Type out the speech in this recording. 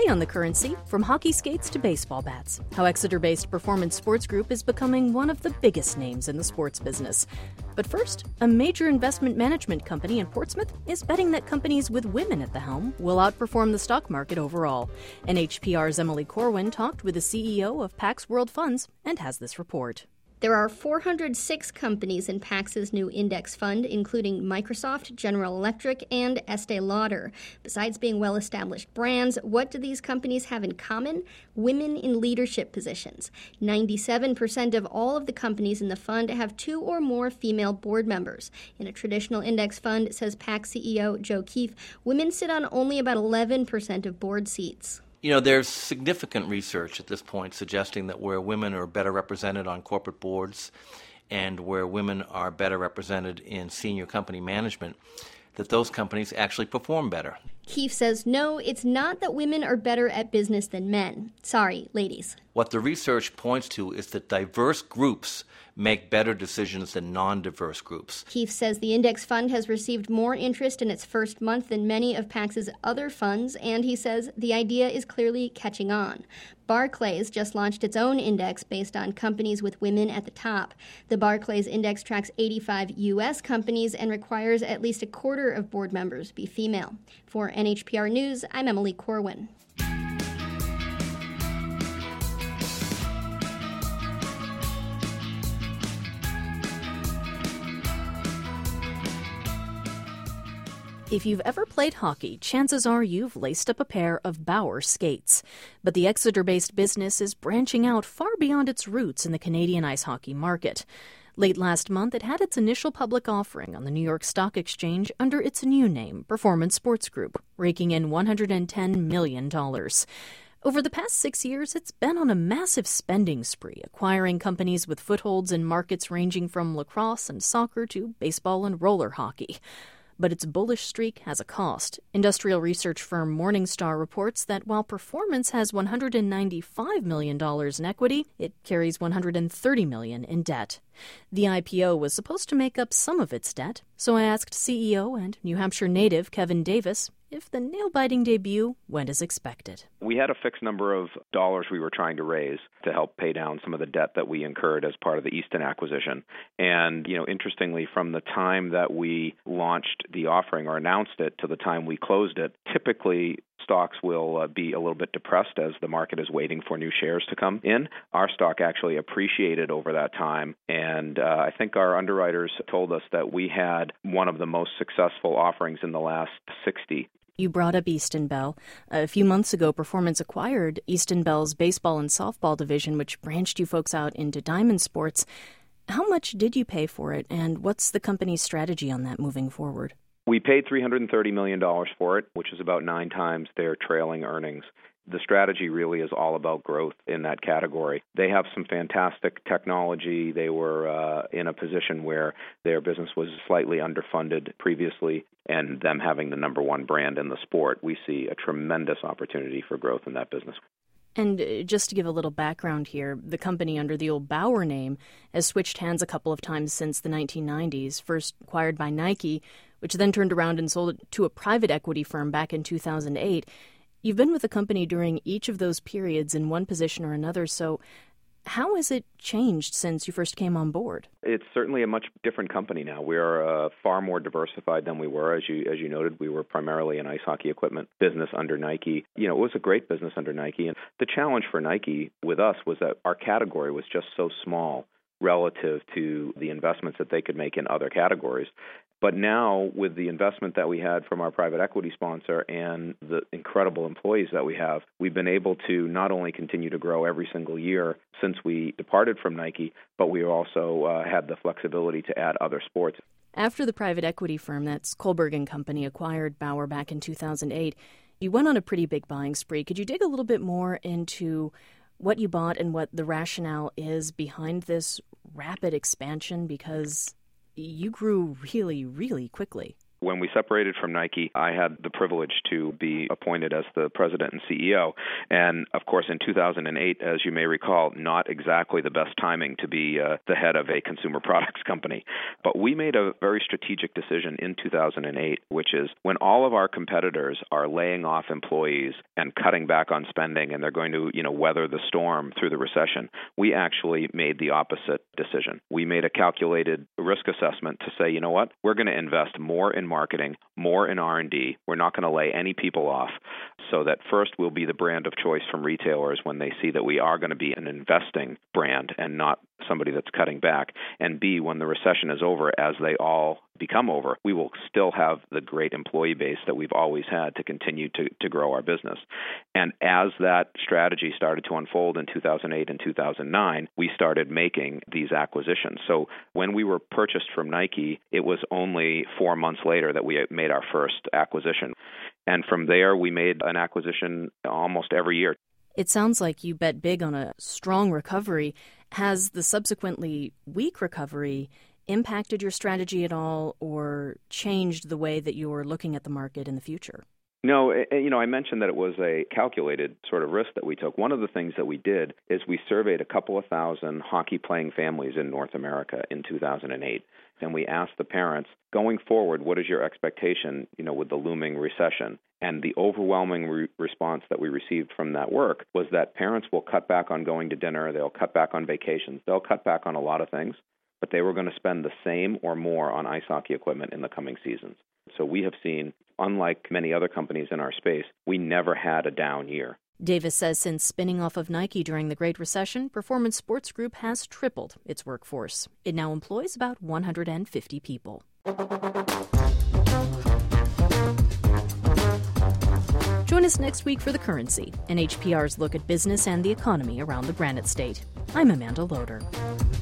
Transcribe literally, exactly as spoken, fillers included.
Today on The Currency, from hockey skates to baseball bats, how Exeter-based Performance Sports Group is becoming one of the biggest names in the sports business. But first, a major investment management company in Portsmouth is betting that companies with women at the helm will outperform the stock market overall. N H P R's Emily Corwin talked with the C E O of Pax World Funds and has this report. There are four hundred six companies in Pax's new index fund, including Microsoft, General Electric, and Estee Lauder. Besides being well-established brands, what do these companies have in common? Women in leadership positions. ninety-seven percent of all of the companies in the fund have two or more female board members. In a traditional index fund, says Pax C E O Joe Keefe, women sit on only about eleven percent of board seats. You know, there's significant research at this point suggesting that where women are better represented on corporate boards and where women are better represented in senior company management, that those companies actually perform better. Keefe says, no, it's not that women are better at business than men. Sorry, ladies. What the research points to is that diverse groups make better decisions than non-diverse groups. Keefe says the index fund has received more interest in its first month than many of Pax's other funds, and he says the idea is clearly catching on. Barclays just launched its own index based on companies with women at the top. The Barclays index tracks eighty-five U S companies and requires at least a quarter of board members be female. For N H P R News, I'm Emily Corwin. If you've ever played hockey, chances are you've laced up a pair of Bauer skates. But the Exeter-based business is branching out far beyond its roots in the Canadian ice hockey market. Late last month, it had its initial public offering on the New York Stock Exchange under its new name, Performance Sports Group, raking in one hundred ten million dollars. Over the past six years, it's been on a massive spending spree, acquiring companies with footholds in markets ranging from lacrosse and soccer to baseball and roller hockey. But its bullish streak has a cost. Industrial research firm Morningstar reports that while Performance has one hundred ninety-five million dollars in equity, it carries one hundred thirty million dollars in debt. The I P O was supposed to make up some of its debt, so I asked C E O and New Hampshire native Kevin Davis if the nail-biting debut went as expected. We had a fixed number of dollars we were trying to raise to help pay down some of the debt that we incurred as part of the Easton acquisition. And, you know, interestingly, from the time that we launched the offering or announced it to the time we closed it, typically stocks will uh, be a little bit depressed as the market is waiting for new shares to come in. Our stock actually appreciated over that time, and uh, I think our underwriters told us that we had one of the most successful offerings in the last sixty. You brought up Easton Bell. A few months ago, Performance acquired Easton Bell's baseball and softball division, which branched you folks out into diamond sports. How much did you pay for it, and what's the company's strategy on that moving forward? We paid three hundred thirty million dollars for it, which is about nine times their trailing earnings. The strategy really is all about growth in that category. They have some fantastic technology. They were uh, in a position where their business was slightly underfunded previously, and them having the number one brand in the sport, we see a tremendous opportunity for growth in that business. And just to give a little background here, the company under the old Bauer name has switched hands a couple of times since the nineteen nineties, first acquired by Nike, which then turned around and sold it to a private equity firm back in two thousand eight. You've been with the company during each of those periods in one position or another, so how has it changed since you first came on board? It's certainly a much different company now. We are uh, far more diversified than we were. As you as you noted, we were primarily an ice hockey equipment business under Nike. You know, it was a great business under Nike. And the challenge for Nike with us was that our category was just so small relative to the investments that they could make in other categories. But now, with the investment that we had from our private equity sponsor and the incredible employees that we have, we've been able to not only continue to grow every single year since we departed from Nike, but we also uh, had the flexibility to add other sports. After the private equity firm, that's Kohlberg and Company, acquired Bauer back in two thousand eight, you went on a pretty big buying spree. Could you dig a little bit more into what you bought and what the rationale is behind this rapid expansion? Because you grew really, really quickly. When we separated from Nike, I had the privilege to be appointed as the president and C E O. And, of course, in two thousand eight, as you may recall, not exactly the best timing to be uh, the head of a consumer products company. But we made a very strategic decision in two thousand eight, which is when all of our competitors are laying off employees and cutting back on spending, and they're going to, you know, weather the storm through the recession, we actually made the opposite decision. We made a calculated risk assessment to say, you know what, we're going to invest more in marketing, more in R and D. We're not going to lay any people off, so that first we'll be the brand of choice from retailers when they see that we are going to be an investing brand and not somebody that's cutting back. And B, when the recession is over, as they all become over, we will still have the great employee base that we've always had to continue to, to grow our business. And as that strategy started to unfold in two thousand eight and two thousand nine, we started making these acquisitions. So when we were purchased from Nike, it was only four months later that we made our first acquisition. And from there, we made an acquisition almost every year. It sounds like you bet big on a strong recovery. Has the subsequently weak recovery impacted your strategy at all or changed the way that you're looking at the market in the future? No, you know, I mentioned that it was a calculated sort of risk that we took. One of the things that we did is we surveyed a couple of thousand hockey-playing families in North America in two thousand eight, and we asked the parents, going forward, what is your expectation, you know, with the looming recession? And the overwhelming re- response that we received from that work was that parents will cut back on going to dinner, they'll cut back on vacations, they'll cut back on a lot of things, but they were going to spend the same or more on ice hockey equipment in the coming seasons. So we have seen, unlike many other companies in our space, we never had a down year. Davis says since spinning off of Nike during the Great Recession, Performance Sports Group has tripled its workforce. It now employs about one hundred fifty people. Join us next week for The Currency, N H P R's look at business and the economy around the Granite State. I'm Amanda Loader.